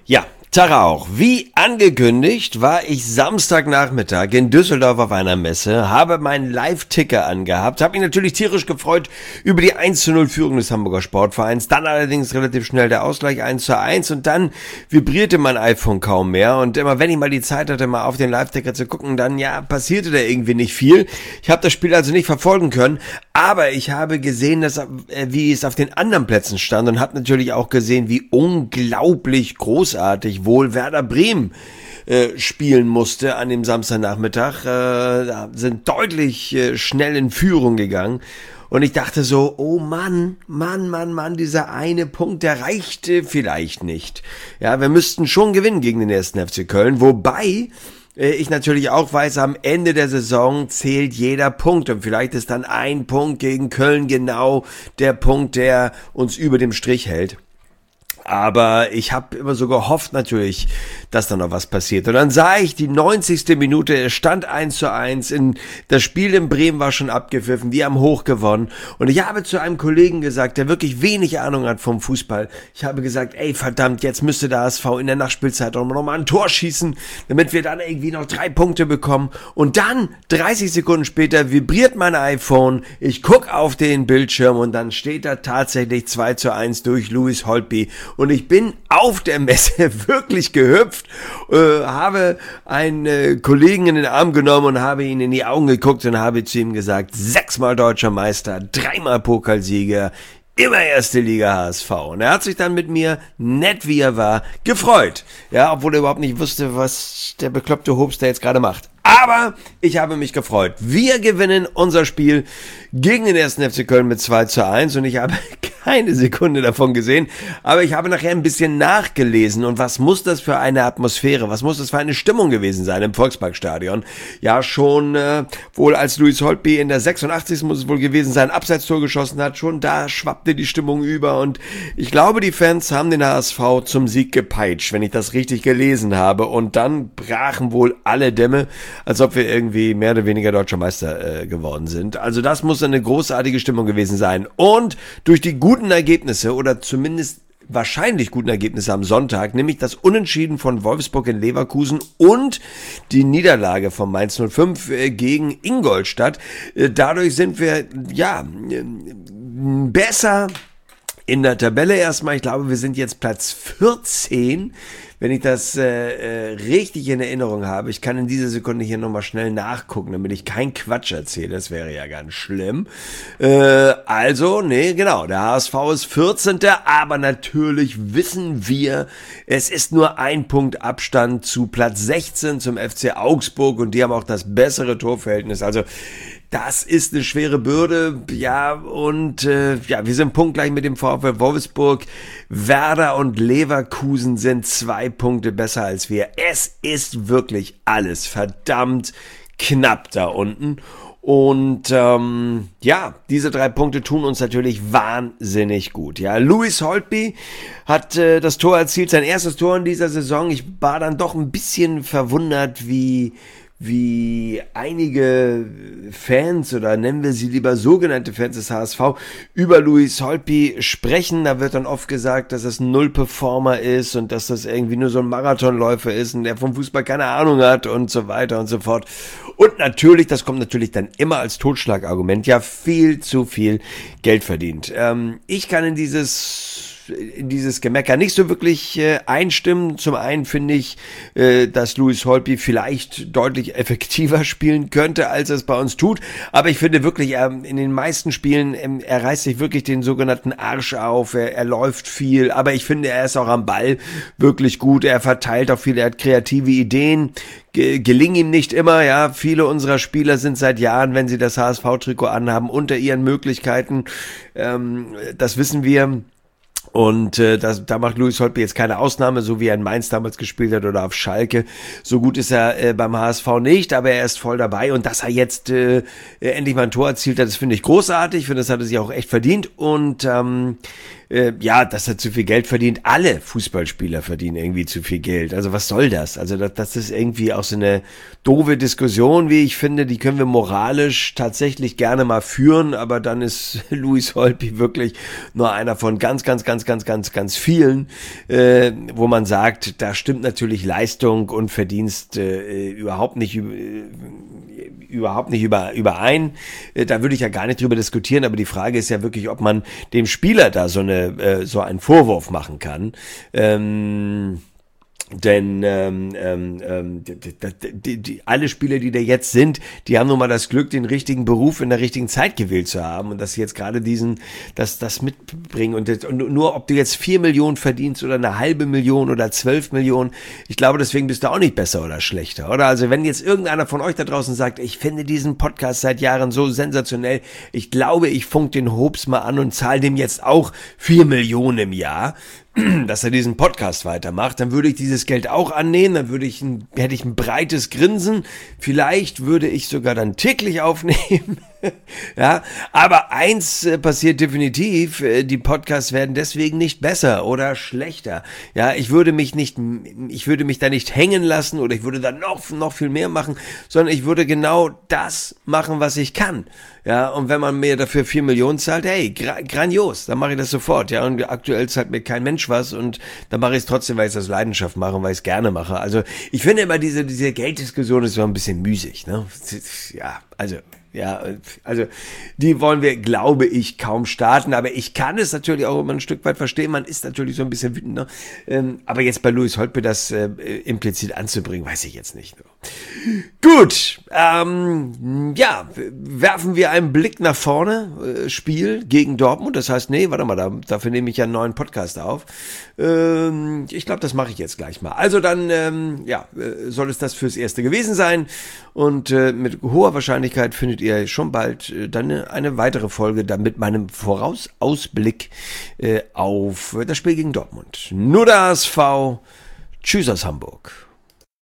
Ja, Tag auch. Wie angekündigt war ich Samstagnachmittag in Düsseldorf auf einer Messe, habe meinen Live-Ticker angehabt, habe mich natürlich tierisch gefreut über die 1:0 Führung des Hamburger Sportvereins, dann allerdings relativ schnell der Ausgleich 1:1 und dann vibrierte mein iPhone kaum mehr und immer wenn ich mal die Zeit hatte, mal auf den Live-Ticker zu gucken, dann passierte da irgendwie nicht viel. Ich habe das Spiel also nicht verfolgen können, aber ich habe gesehen, wie es auf den anderen Plätzen stand und habe natürlich auch gesehen, wie unglaublich großartig wohl Werder Bremen spielen musste an dem Samstagnachmittag. Da sind deutlich schnell in Führung gegangen. Und ich dachte so, oh Mann, dieser eine Punkt, der reichte vielleicht nicht. Ja, wir müssten schon gewinnen gegen den 1. FC Köln, wobei ich natürlich auch weiß, am Ende der Saison zählt jeder Punkt und vielleicht ist dann ein Punkt gegen Köln genau der Punkt, der uns über dem Strich hält. Aber ich habe immer so gehofft natürlich, dass da noch was passiert. Und dann sah ich die 90. Minute, es stand 1:1, das Spiel in Bremen war schon abgepfiffen, wir haben hoch gewonnen. Und ich habe zu einem Kollegen gesagt, der wirklich wenig Ahnung hat vom Fußball, ich habe gesagt, ey verdammt, jetzt müsste der HSV in der Nachspielzeit auch noch mal ein Tor schießen, damit wir dann irgendwie noch 3 Punkte bekommen. Und dann, 30 Sekunden später, vibriert mein iPhone, ich gucke auf den Bildschirm und dann steht da tatsächlich 2:1 durch Louis Holtby. Und ich bin auf der Messe wirklich gehüpft, habe einen Kollegen in den Arm genommen und habe ihn in die Augen geguckt und habe zu ihm gesagt, 6-mal deutscher Meister, 3-mal Pokalsieger, immer erste Liga HSV. Und er hat sich dann mit mir, nett wie er war, gefreut. Ja, obwohl er überhaupt nicht wusste, was der bekloppte Hobbs da jetzt gerade macht. Aber ich habe mich gefreut. Wir gewinnen unser Spiel gegen den 1. FC Köln mit 2:1 und ich habe keine Sekunde davon gesehen, aber ich habe nachher ein bisschen nachgelesen und was muss das für eine Atmosphäre, was muss das für eine Stimmung gewesen sein im Volksparkstadion? Ja, schon wohl als Louis Holtby in der 86. muss es wohl gewesen sein, Abseitstor geschossen hat, schon da schwappte die Stimmung über und ich glaube, die Fans haben den HSV zum Sieg gepeitscht, wenn ich das richtig gelesen habe und dann brachen wohl alle Dämme, als ob wir irgendwie mehr oder weniger deutscher Meister geworden sind. Also das muss eine großartige Stimmung gewesen sein und durch die guten Ergebnisse oder zumindest wahrscheinlich guten Ergebnisse am Sonntag, nämlich das Unentschieden von Wolfsburg in Leverkusen und die Niederlage von Mainz 05 gegen Ingolstadt. Dadurch sind wir besser in der Tabelle erstmal. Ich glaube, wir sind jetzt Platz 14, wenn ich das richtig in Erinnerung habe. Ich kann in dieser Sekunde hier nochmal schnell nachgucken, damit ich keinen Quatsch erzähle. Das wäre ja ganz schlimm. Der HSV ist 14. Aber natürlich wissen wir, es ist nur ein Punkt Abstand zu Platz 16 zum FC Augsburg und die haben auch das bessere Torverhältnis. Also das ist eine schwere Bürde, wir sind punktgleich mit dem VfL Wolfsburg. Werder und Leverkusen sind 2 Punkte besser als wir. Es ist wirklich alles verdammt knapp da unten. Und diese 3 Punkte tun uns natürlich wahnsinnig gut. Ja, Louis Holtby hat das Tor erzielt, sein erstes Tor in dieser Saison. Ich war dann doch ein bisschen verwundert, wie einige Fans oder nennen wir sie lieber sogenannte Fans des HSV über Louis Holtby sprechen. Da wird dann oft gesagt, dass es ein Null-Performer ist und dass das irgendwie nur so ein Marathonläufer ist und der vom Fußball keine Ahnung hat und so weiter und so fort. Und natürlich, das kommt natürlich dann immer als Totschlagargument, ja viel zu viel Geld verdient. Ich kann in dieses Gemecker nicht so wirklich einstimmen. Zum einen finde ich, dass Louis Holtby vielleicht deutlich effektiver spielen könnte, als er es bei uns tut. Aber ich finde wirklich, in den meisten Spielen, er reißt sich wirklich den sogenannten Arsch auf. Er läuft viel, aber ich finde, er ist auch am Ball wirklich gut. Er verteilt auch viel, er hat kreative Ideen. Gelingen ihm nicht immer, ja. Viele unserer Spieler sind seit Jahren, wenn sie das HSV-Trikot anhaben, unter ihren Möglichkeiten. Das wissen wir. Und da macht Louis Holtby jetzt keine Ausnahme, so wie er in Mainz damals gespielt hat oder auf Schalke. So gut ist er beim HSV nicht, aber er ist voll dabei. Und dass er jetzt endlich mal ein Tor erzielt hat, das finde ich großartig. Ich finde, das hat er sich auch echt verdient. Und dass er zu viel Geld verdient. Alle Fußballspieler verdienen irgendwie zu viel Geld. Also was soll das? Also das ist irgendwie auch so eine doofe Diskussion, wie ich finde. Die können wir moralisch tatsächlich gerne mal führen, aber dann ist Louis Holtby wirklich nur einer von ganz, ganz, ganz ganz vielen, wo man sagt, da stimmt natürlich Leistung und Verdienst überhaupt nicht überein. Da würde ich ja gar nicht drüber diskutieren, aber die Frage ist ja wirklich, ob man dem Spieler da so einen Vorwurf machen kann. Denn alle Spieler, die da jetzt sind, die haben nun mal das Glück, den richtigen Beruf in der richtigen Zeit gewählt zu haben und dass sie jetzt gerade das mitbringen und nur ob du jetzt 4 Millionen verdienst oder 500.000 oder 12 Millionen, ich glaube, deswegen bist du auch nicht besser oder schlechter, oder? Also wenn jetzt irgendeiner von euch da draußen sagt, ich finde diesen Podcast seit Jahren so sensationell, ich glaube, ich funk den Hobbs mal an und zahle dem jetzt auch 4 Millionen im Jahr, dass er diesen Podcast weitermacht, dann würde ich dieses Geld auch annehmen, dann hätte ich ein breites Grinsen, vielleicht würde ich sogar dann täglich aufnehmen, ja, aber eins passiert definitiv, die Podcasts werden deswegen nicht besser oder schlechter, ja, ich würde mich da nicht hängen lassen oder ich würde da noch viel mehr machen, sondern ich würde genau das machen, was ich kann, ja, und wenn man mir dafür 4 Millionen zahlt, hey, grandios, dann mache ich das sofort, ja, und aktuell zahlt mir kein Mensch was und dann mache ich es trotzdem, weil ich es aus Leidenschaft mache und weil ich es gerne mache. Also ich finde immer diese Gelddiskussion ist so ein bisschen müßig, ne? Also die wollen wir, glaube ich, kaum starten, aber ich kann es natürlich auch immer ein Stück weit verstehen, man ist natürlich so ein bisschen wütend, ne? Aber jetzt bei Louis Holtby das implizit anzubringen, weiß ich jetzt nicht. Gut, werfen wir einen Blick nach vorne, Spiel gegen Dortmund, das heißt, dafür nehme ich ja einen neuen Podcast auf. Ich glaube, das mache ich jetzt gleich mal. Also dann, soll es das fürs Erste gewesen sein und mit hoher Wahrscheinlichkeit findet ihr schon bald dann eine weitere Folge dann mit meinem Ausblick auf das Spiel gegen Dortmund. Nur der HSV. Tschüss aus Hamburg.